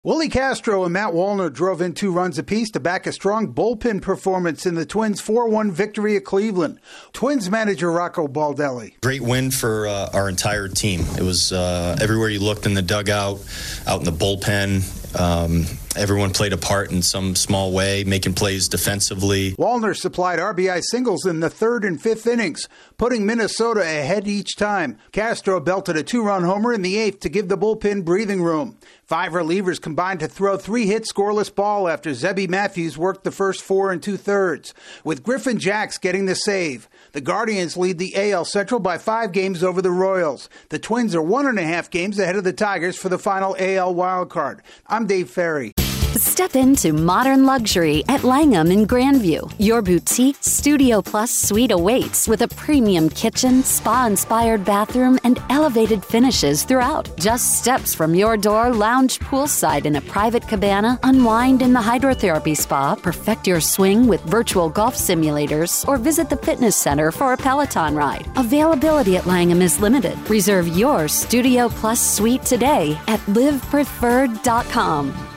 Willie Castro and Matt Wallner drove in 2 runs apiece to back a strong bullpen performance in the Twins' 4-1 victory at Cleveland. Twins manager Rocco Baldelli. Great win for our entire team. It was everywhere you looked in the dugout, out in the bullpen. Everyone played a part in some small way, making plays defensively. Wallner supplied RBI singles in the 3rd and 5th innings, putting Minnesota ahead each time. Castro belted a 2-run homer in the 8th to give the bullpen breathing room. 5 relievers combined to throw 3-hit scoreless ball after Zebby Matthews worked the first 4 2/3, with Griffin Jax getting the save. The Guardians lead the AL Central by 5 games over the Royals. The Twins are 1.5 games ahead of the Tigers for the final AL wildcard. I'm Dave Ferry. Step into modern luxury at Langham in Grandview. Your boutique Studio Plus suite awaits with a premium kitchen, spa-inspired bathroom, and elevated finishes throughout. Just steps from your door, lounge poolside in a private cabana, unwind in the hydrotherapy spa, perfect your swing with virtual golf simulators, or visit the fitness center for a Peloton ride. Availability at Langham is limited. Reserve your Studio Plus suite today at livepreferred.com.